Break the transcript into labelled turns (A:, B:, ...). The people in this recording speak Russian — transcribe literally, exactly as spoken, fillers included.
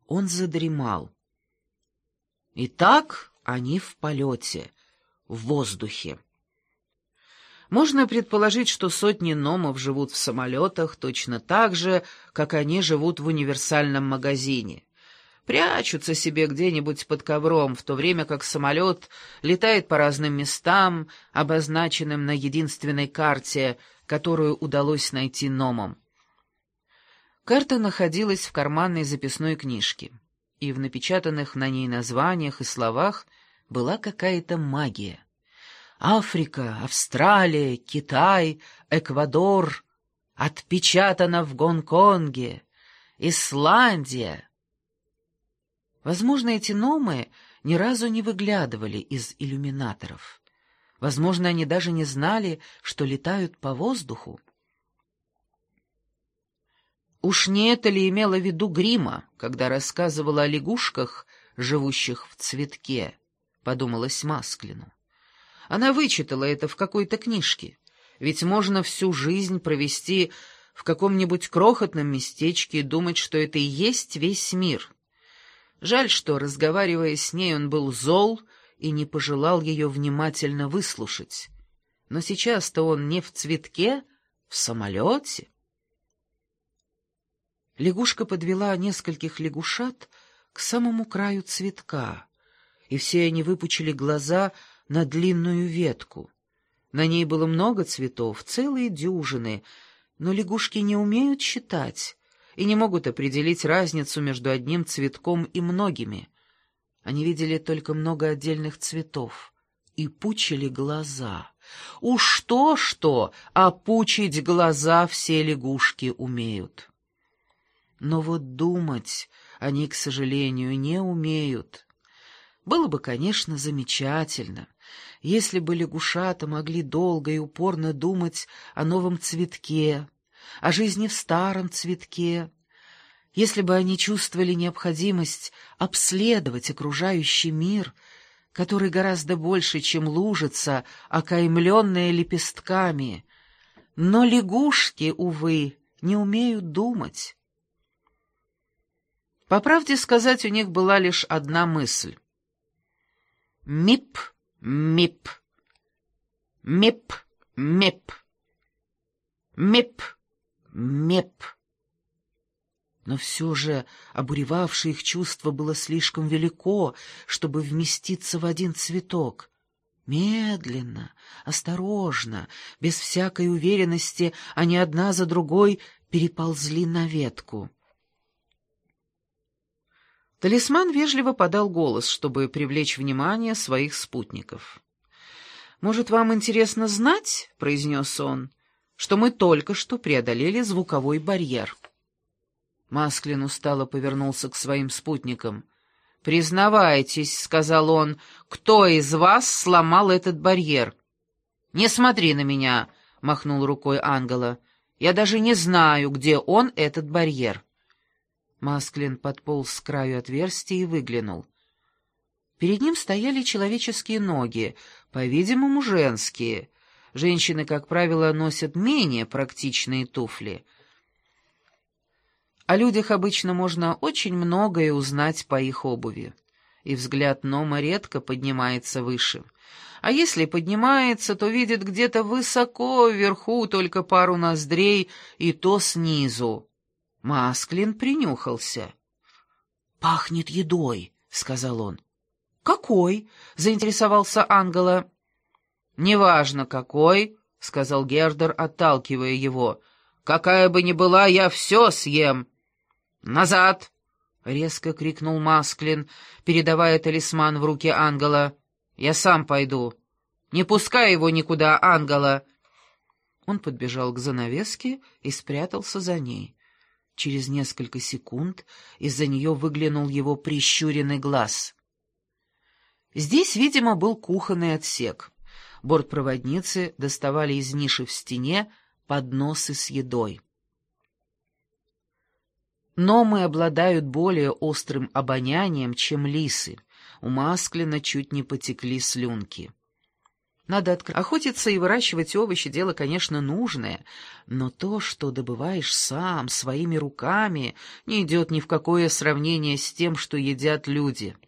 A: Он задремал. Итак, они в полете, в воздухе. Можно предположить, что сотни номов живут в самолетах точно так же, как они живут в универсальном магазине. Прячутся себе где-нибудь под ковром, в то время как самолет летает по разным местам, обозначенным на единственной карте, которую удалось найти номам. Карта находилась в карманной записной книжке, и в напечатанных на ней названиях и словах была какая-то магия. Африка, Австралия, Китай, Эквадор, отпечатано в Гонконге, Исландия. Возможно, эти номы ни разу не выглядывали из иллюминаторов. Возможно, они даже не знали, что летают по воздуху. Уж не это ли имела в виду Грима, когда рассказывала о лягушках, живущих в цветке, подумалось Масклину. Она вычитала это в какой-то книжке, ведь можно всю жизнь провести в каком-нибудь крохотном местечке и думать, что это и есть весь мир. Жаль, что, разговаривая с ней, он был зол и не пожелал ее внимательно выслушать. Но сейчас-то он не в цветке, в самолете. Лягушка подвела нескольких лягушат к самому краю цветка, и все они выпучили глаза на длинную ветку. На ней было много цветов, целые дюжины, но лягушки не умеют считать и не могут определить разницу между одним цветком и многими. Они видели только много отдельных цветов и пучили глаза. Уж то-что, а пучить глаза все лягушки умеют. Но вот думать они, к сожалению, не умеют. Было бы, конечно, замечательно, если бы лягушата могли долго и упорно думать о новом цветке, о жизни в старом цветке, если бы они чувствовали необходимость обследовать окружающий мир, который гораздо больше, чем лужица, окаймленная лепестками. Но лягушки, увы, не умеют думать. По правде сказать, у них была лишь одна мысль. Мип, мип, мип, мип, мип, мип. Но все же обуревавшее их чувство было слишком велико, чтобы вместиться в один цветок. Медленно, осторожно, без всякой уверенности, они одна за другой переползли на ветку. Талисман вежливо подал голос, чтобы привлечь внимание своих спутников. «Может, вам интересно знать, — произнес он, — что мы только что преодолели звуковой барьер?» Масклин устало повернулся к своим спутникам. «Признавайтесь, — сказал он, — кто из вас сломал этот барьер?» «Не смотри на меня, — махнул рукой Ангела. — Я даже не знаю, где он, этот барьер». Масклин подполз к краю отверстия и выглянул. Перед ним стояли человеческие ноги, по-видимому, женские. Женщины, как правило, носят менее практичные туфли. О людях обычно можно очень многое узнать по их обуви, и взгляд Нома редко поднимается выше. А если поднимается, то видит где-то высоко вверху только пару ноздрей, и то снизу. Масклин принюхался. «Пахнет едой», — сказал он. «Какой?» — заинтересовался Ангела. «Неважно, какой», — сказал Гердер, отталкивая его. «Какая бы ни была, я все съем». «Назад!» — резко крикнул Масклин, передавая талисман в руки Ангела. «Я сам пойду. Не пускай его никуда, Ангела». Он подбежал к занавеске и спрятался за ней. Через несколько секунд из-за нее выглянул его прищуренный глаз. Здесь, видимо, был кухонный отсек. Бортпроводницы доставали из ниши в стене подносы с едой. Номы обладают более острым обонянием, чем лисы. У Масклина чуть не потекли слюнки. Надо открыть. Охотиться и выращивать овощи — дело, конечно, нужное, но то, что добываешь сам, своими руками, не идет ни в какое сравнение с тем, что едят люди.